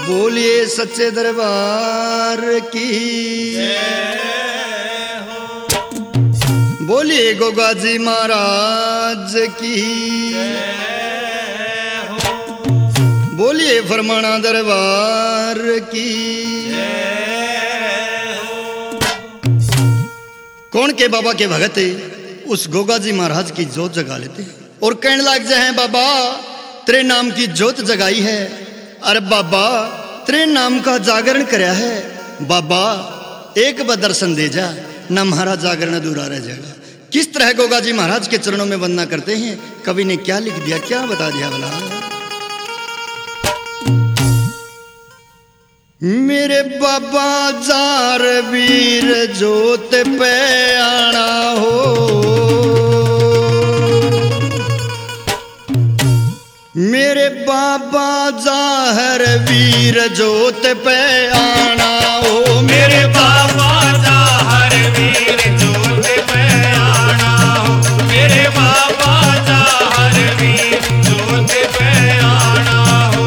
बोलिए सच्चे दरबार की, बोलिए गोगा जी महाराज की, बोलिए फरमाना दरबार की। कौन के बाबा के भगत उस गोगा जी महाराज की जोत जगा लेते और कहने लग जाए बाबा तेरे नाम की जोत जगाई है। अरे बाबा तेरे नाम का जागरण कराया है। बाबा एक बार दर्शन दे जा ना हमारा जागरण अधूरा रह जाएगा। किस तरह गोगा जी महाराज के चरणों में वंदना करते हैं, कवि ने क्या लिख दिया, क्या बता दिया भला। मेरे बाबा जार वीर जोत पे आना हो, मेरे बाबा जाहर वीर जोत पे आना हो, मेरे बाबा जाहर वीर जोत पे आना हो, मेरे बाबा जाहर वीर जोत पे आना हो,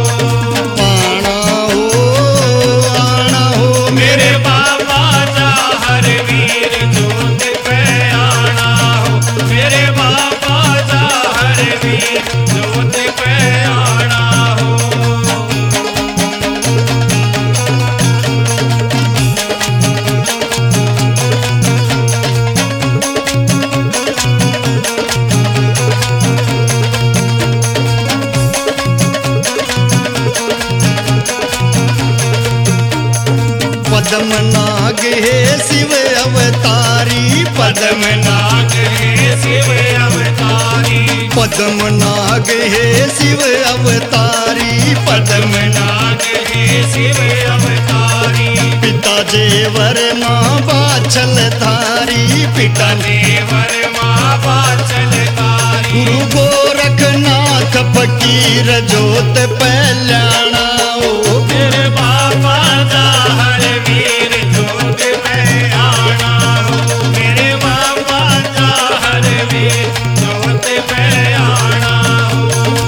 आना हो मेरे बाबा जाहर वीर जोत पे आना हो, मेरे बाबा जाहर वीर जोत पे आना हो। पद्म नाग है शिव अवतारी, पद्म नाग है शिव अवतारी, पद्म नाग है शिव अवतारी, पद्म नाग है शिव अवतारी, पिता जेवर माँ बाछल धारी, पिता देवर माँ बाचलकारी, गुरु गोरखनाथ फकीर जोत पहलाना ओ, मेरे बाबा जाहर वीर जोत पे आना हो, मेरे बाबा जाहर वीर जोत पे आना हो।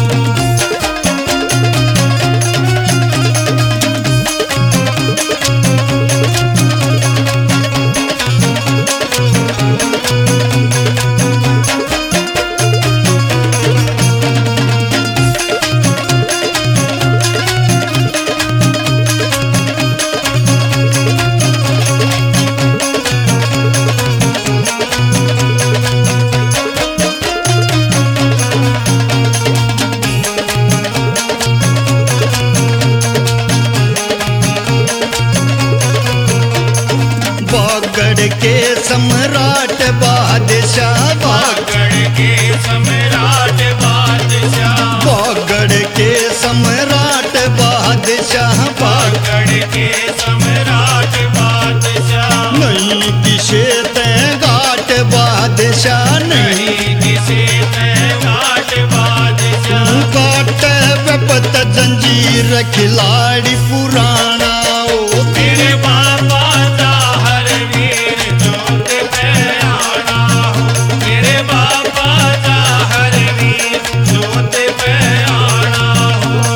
बागड़ के सम्राट बादशाह, बागड़ के सम्राट बादशाह, बागड़ के सम्राट बादशाह, बागड़ के सम्राट बादशाह, नहीं किसे ते घाट बादशाह, नहीं नहीं किसे घाट बादशाह, काट विपत जंजीर खिलाड़ी पुराना ओ, मेरे बाबा जाहर वीर जोत पे आना हो, मेरे बाबा जाहर वीर जोत पे आना हो।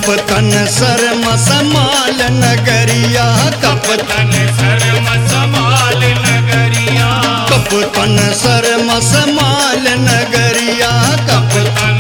कपतन शर्म समाल नगरिया कपतन शर्म समाल नगरिया कपतन शर्म समाल नगरिया कपतन